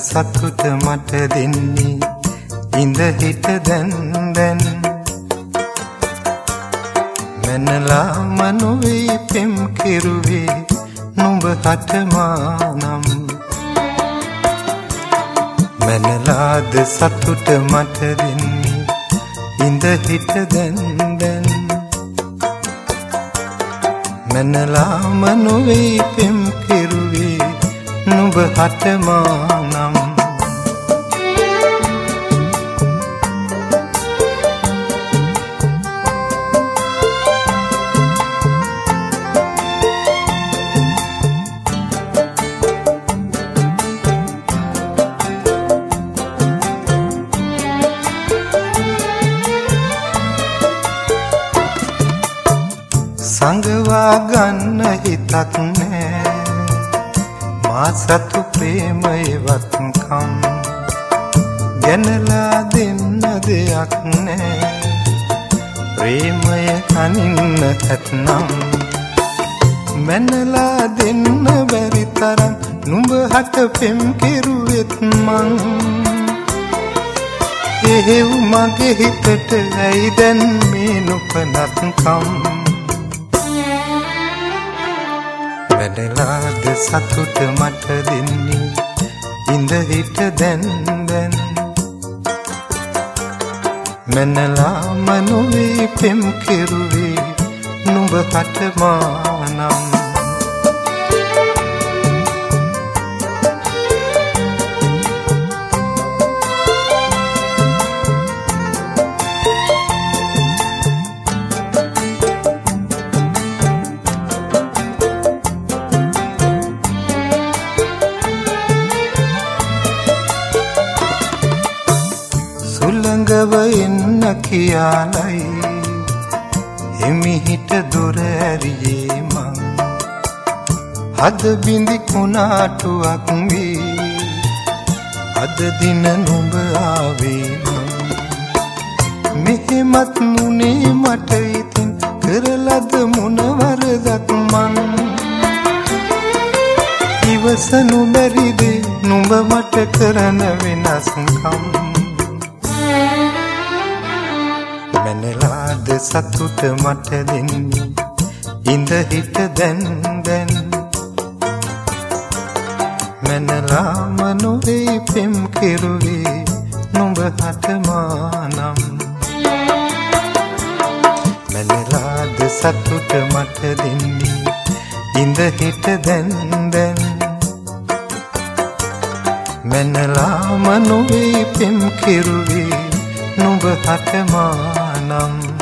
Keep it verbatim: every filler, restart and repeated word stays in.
සතුට මට දෙන්නේ ඉඳ හිට දැන් දැන් මනලා මනුවේ පෙම් කෙරුවේ නුඹ හට මානම් මනලාද සතුට මට දෙන්නේ ඉඳ හිට දැන් දැන් මනලා මනුවේ පෙම් කෙරුවේ නුඹ හට මානම් සංගවා ගන්න හිතක් නෑ මා සතු ප්‍රේමයවත්කම් ගැනලා දෙන්න දෙයක් නෑ ප්‍රේමය කනින්න ඇත්නම් මැනලා දෙන්න බැරි තරම් නුඹ හට පෙම් කෙරුවෙත් මං එහෙව් මගේ හිතට ඇයි දැන් මේ නොපනත්කම් මැනලාද සතුට මට දෙන්නේ ඉඳ හිට දැන් දැන් මැනලා මනුවේ පෙම් කෙරුවේ නුඹ හට මානම් සුළඟව එන්න කියාලයි එමිහිට දොර ඇරියේ මං හද බිඳි කුණාටුවක් වී අද දින නුඹ ආවේ මං මෙහෙමත් නුනේ මට ඉතින් කරලද මොන වරදක් මං ඉවසනු බැරිද නුඹ මට කරන වෙනස්කම් මැනලාද සතුට මට දෙන්නේ ඉඳ හිට දැන් දැන් මැනලා මනුවේ පෙම් කෙරුවේ නුඹ හට මානම් මැනලාද සතුට මට දෙන්නේ ඉඳ හිට දැන් දැන් මැනලා මනුවේ පෙම් කෙරුවේ නුඹ හට මානම්